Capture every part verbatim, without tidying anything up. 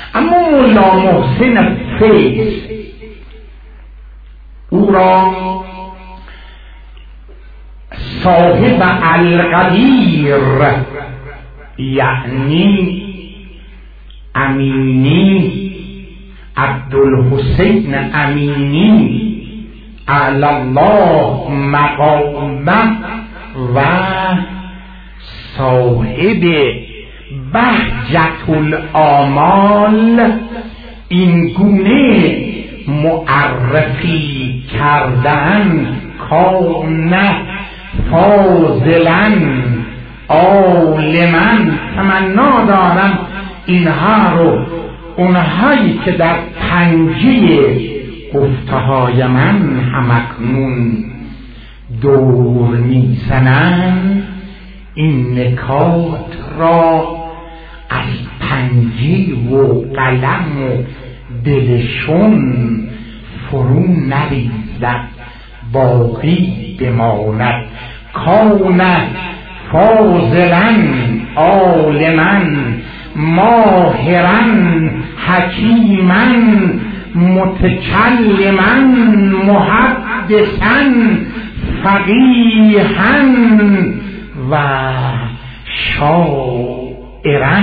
اما مولا محسن فیض او را صاحب القدیر یعنی امینی عبدالحسین امینی اعلی الله مقامه و صاحب بهجت الآمال این گونه معرفی کردن کان فاضلا عالما تمنا دارم اینها رو اونهایی که در پنجه گفته های من همکنون دور میزنند این نکات را از پنجه و قلم و دلشون فرو نریزد باقی بماند کان فاضلا عالما ماهرا حکیما متکلما محدثا فقیها و شاعرا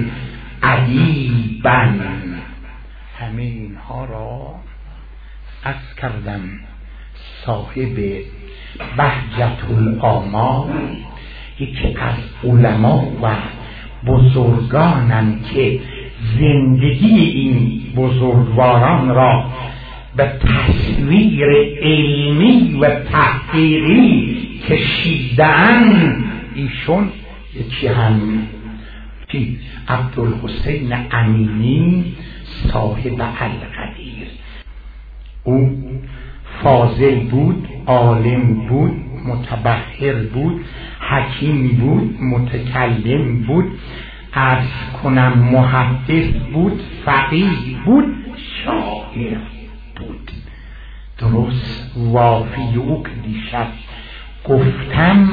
ادیبا. همه اینها را عرض کردم صاحب بهجت الآمال یکی از علما و بزرگانند که زندگی این بزرگواران را به تصویر علمی و تحقیقی کشیدن. ایشون یکی هم کی عبدالحسین امینی صاحب القدیر، او فاضل بود، عالم بود، متبحر بود، حکیم بود، متکلم بود، عرض کنم محدث بود، فقیه بود، شاعر بود. درست وافی او که دیشب گفتم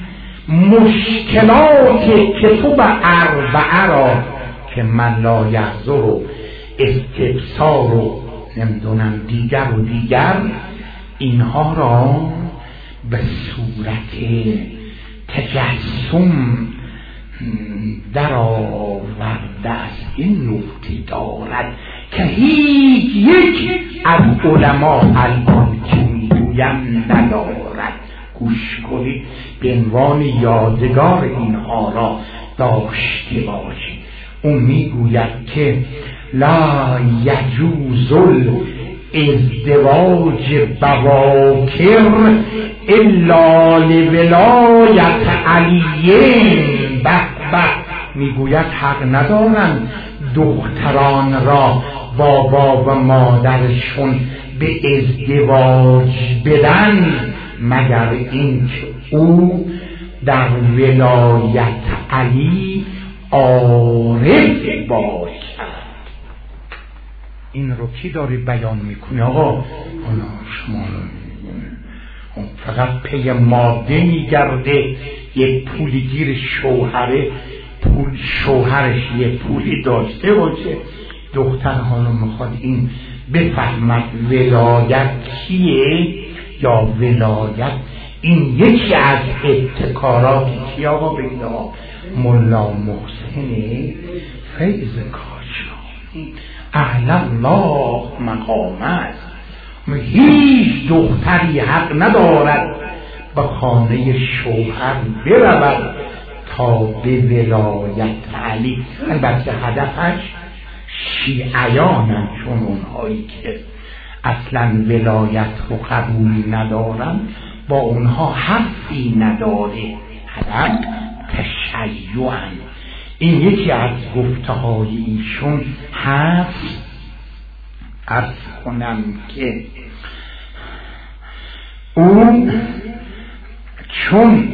مشکلات کتب اربعه را که من لا یحضر و استبصار و نمیدونم دیگر و دیگر اینها را به صورت تجسم در آورده است. این نکته دارد که هیچ یک از علما الان که میگویم ندارد. گوش کنید به عنوان یادگار اینها را داشته باشید. اون میگوید که لا یجوز ازدواج بواکر الا لولایت علیین. به به میگوید حق ندارند دختران را بابا و مادرشون به ازدواج بدن مگر اینکه او در ولایت علی عارف باشد. این رو کی داری بیان میکنه؟ آقا شما فقط پی ماده میگرده، یک پولی گیر شوهره، پول شوهرش یه پولی داشته باشه، دختر حالا میخواد این بفهمد ولایت کیه یا ولایت. این یکی از ابتکاراتی که آقا بگید آقا مولا محسن فیض کاشانی اهل الله مقامه. هیچ دختری حق ندارد به خانه شوهر برود تا به ولایت علی. البته هدفش شیعیانند، چون اونهایی که اصلا ولایت رو قبول ندارن با اونها حرفی نداره، هدف تشیعن. این یکی از گفته های ایشون هست. عرض کنم که اون چون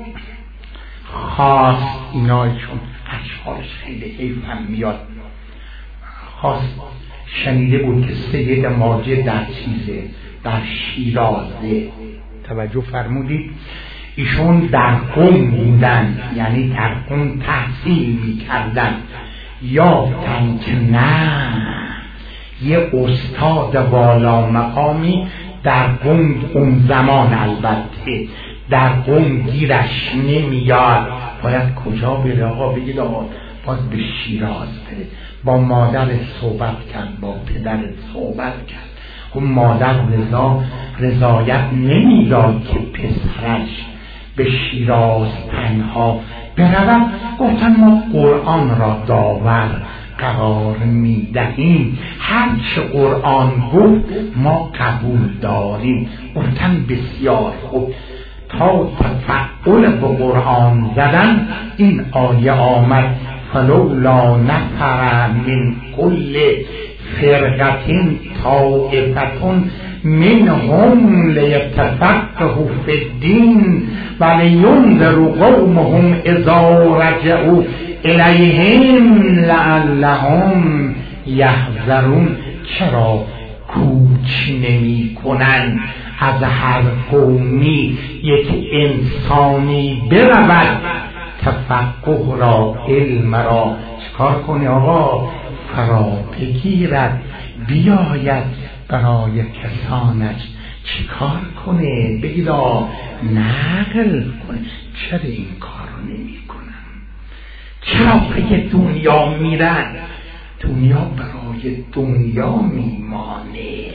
خواست اینا چون اشعارش خیلی حیفم میاد، خواست شنیده بود که سید ماجد در چیزه در شیرازه، توجه فرمودید ایشون در قم بودن، یعنی در قم تحصیل میکردن. یافتن که نه یه استاد والا مقامی در قم اون زمان البته در قم گیرش نمیاد، باید کجا بره؟ آقا بگید آقا باید به شیراز بره. با مادر صحبت کرد، با پدر صحبت کرد. اون مادر رضا رضایت نمیداد که پسرش به شیراز تنها برود. گفتن ما قرآن را داور قرار میدهیم، هر چه قرآن گفت ما قبول داریم. گفتن بسیار خوب. تا تفعول به قرآن زدن این آیه آمد فلولا نفر من کل فرقة طائفة منهم لیتفقهوا فی الدین ولینذروا قومهم اذا رجعوا الیهم لعلهم یحذرون. چرا کوچ نمی کنن از هر قومی یک انسانی برود تفقه را، علم را چکار کنه آقا؟ فرا بگیرد بیاید برای کسانش چیکار کنه؟ بگید نقل کنه. چرا این کار رو نمی کنن؟ چرا به دنیا میرن؟ دنیا برای دنیا میمانه.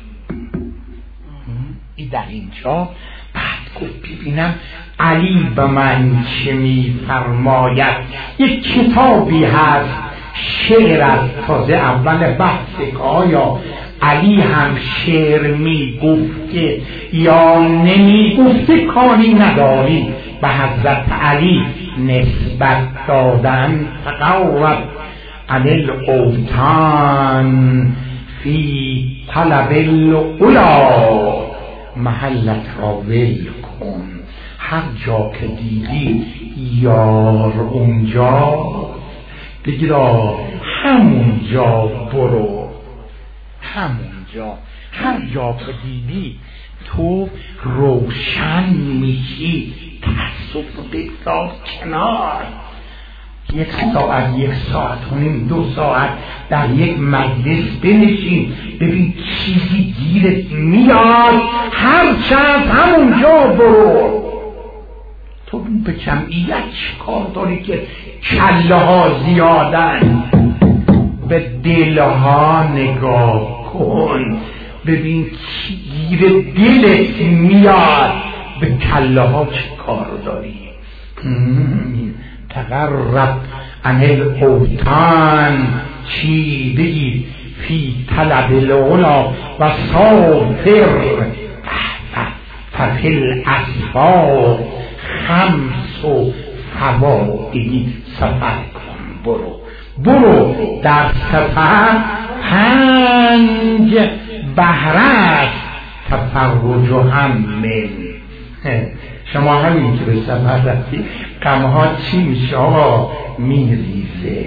ای در اینجا بعد گفت ببینم علی به من چه میفرماید. یک کتابی هست شعر از تازه اول بحث که آیا علی هم شعر می گفته یا نمی گفته کاری نداری. به حضرت علی نسبت دادن فقط عن الاوطان فی طلب العلا محلت را ول کن. هر جا که دیدی یار اونجا بگیر همونجا برو، همونجا. هر جا که دیدی تو روشن میشی تعصب رو بگذار کنار. یک ساعت یک ساعت و نیم دو ساعت در یک مجلس بنشین ببین چیزی گیرت میاد، هر چند همونجا برو. تو به جمعیت چیکار داری که کله ها زیادن؟ به دلها نگاه کن ببین چی گیر دلت میاد، به کله ها چیکار داری؟ تقرب عن الاوطان چی بگید فی طلب العلا و سافر ففی الاسفار خمس و فوائدی. سفر کن، برو برو در سفر پنج بهره تفرج و هم من. شما همین که به سفر رفتی غمها چی میشه آقا؟ میریزه.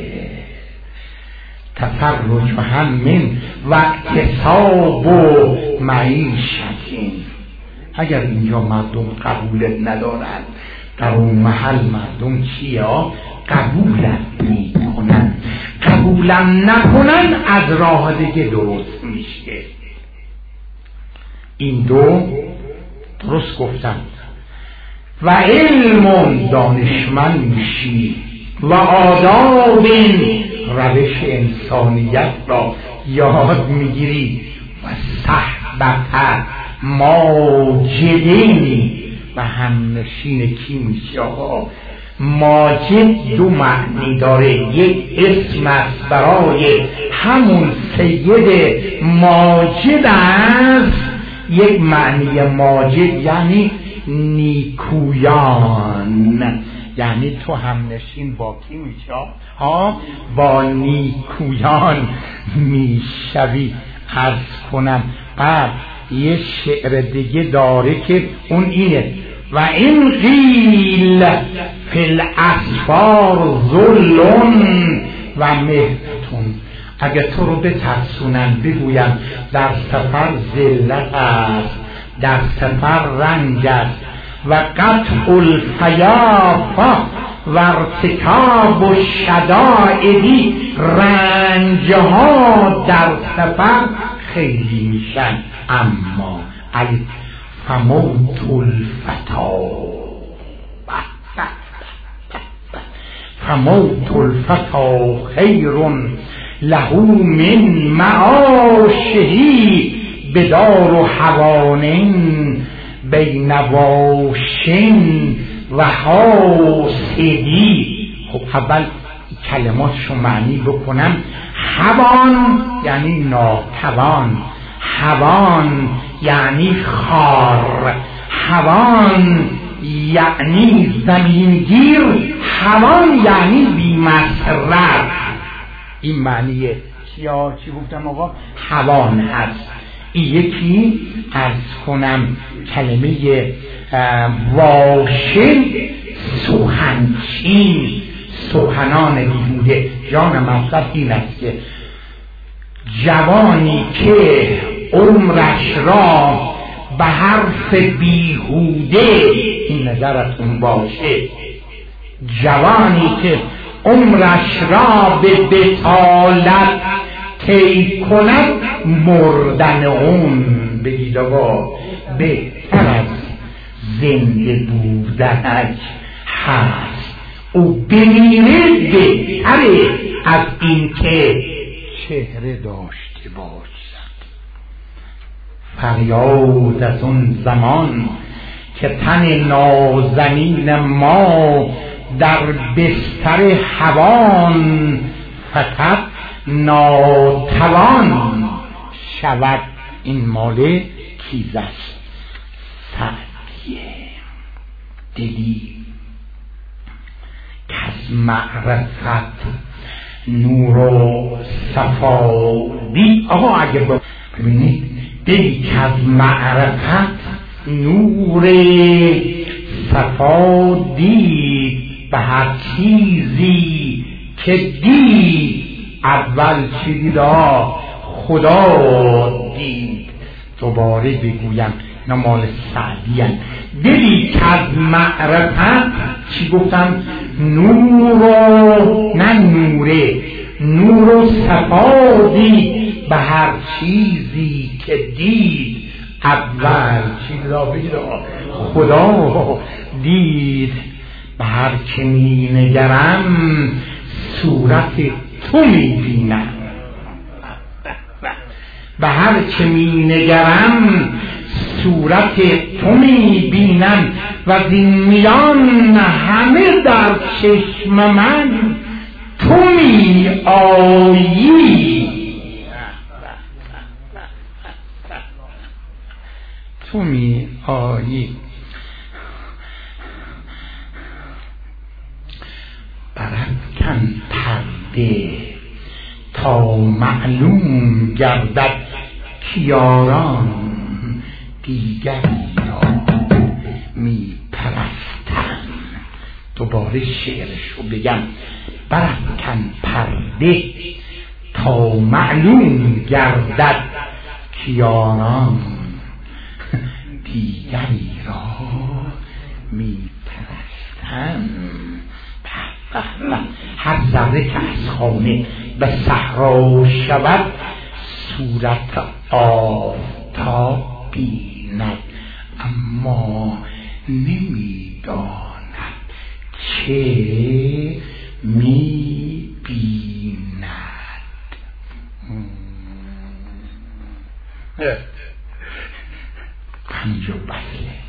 تفرج و هم من و اکتساب و معیشتین. اگر اینجا مردم قبولت ندارن در اون محل مردم چیه؟ قبولت میکنن. قبولم نکنن از راه دیگه درست میشه. این دو درست گفتم. و علم دانشمند میشی و آداب روش انسانیت را یاد میگیری و صحبت ماجدینی و همنشین کی میشی آقا؟ ماجد دو معنی داره. یک اسم است برای همون سید ماجد است. یک معنی ماجد یعنی نیکویان، یعنی تو همنشین با کی میشی؟ ها با نیکویان میشوی. عرض کنم بعد یه شعر دیگه داره که اون اینه و این قیل فی الاسفار ذلون و مهتون. اگه تو رو بترسونن بگویم در سفر ذلت است، در سفر رنج است و قطع الفیافه و ارتکاب و شدائدی رنجها در سفر خیلی میشن. اما علی فموت الفتا فموت الفتا خیر له من معاشهی بدار و حوان بین واشن و حاسدی. خب اول کلماتشو معنی بکنم. حوان یعنی ناتوان، حوان یعنی خار، حوان یعنی زمینگیر، حوان یعنی بی‌مسرت. این معنیه. یا چی گفتم آقا؟ حوان هست. این یکی از کنم کلمه واشن، سخنچین، سخنان بیهوده. جان مطلب این است که جوانی که عمرش را به حرف بیهوده، این نظرتون باشه، جوانی که عمرش را به بطالت طی کند مردن اون، بگید آقا بهتر از زنده بودنش هست. او بمیره بهتره از این که چهره داشته باشد. فریاد از اون زمان که تن نازنین ما در بستر هوان فقط ناتوان شود. این مال کیز است؟ سعدیه. دلی که از معرفت نور و صفادی. آقا اگه ببینید، دلی که از معرفت نور صفادی به هر چیزی که دید، اول چی دید؟ خدا دید. دوباره بگویم نمال سعدیم. دلی که از معرفت چی گفتم؟ نور و نه نوره، نور و صفادی به هر چیزی که دید، اول چی دید؟ خدا دید. به هر که می نگرم صورت تو می بینم، به هر که می نگرم صورت تو می بینم و زین میان همه در چشم من تو می آیی، تو می آیی. برافکن پرده تا معلوم گردد کیاران دیگری را می پرستن. دوباره شعرشو بگم. برافکن پرده تا معلوم گردد کیاران دیگری را می پرستن. هر ذره که از خانه به صحرا شود صورت آفتاب بیند، اما نمیداند چه می بیند. پنج و بسه